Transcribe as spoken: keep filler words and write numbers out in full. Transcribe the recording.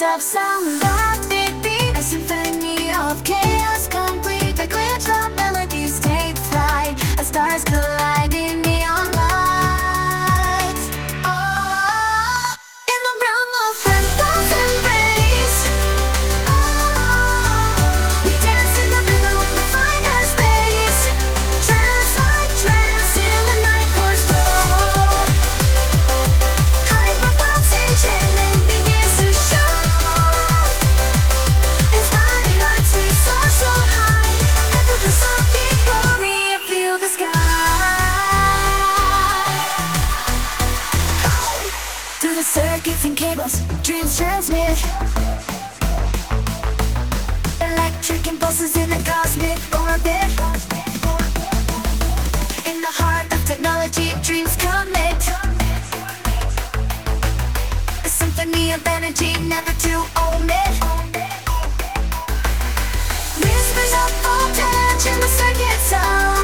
burst of sound, loud beat beat, a symphony of chaos complete. The glitch of melodies take flight as stars collide in neon lights. Oh, in the realm of phantoms and rays, oh, we dance in the rhythm of the finite space. Trance like trance in the night pours through. Hyperpop's enchantment begins to show. As body lights we soar so high, and through the soft glory feel the sky. Through the circuits and cables, dreams transmit. Electric impulses in the cosmic orbit. In the heart of technology, dreams commit. A symphony of energy, never to omit. Whispers of voltage in the circuit sound.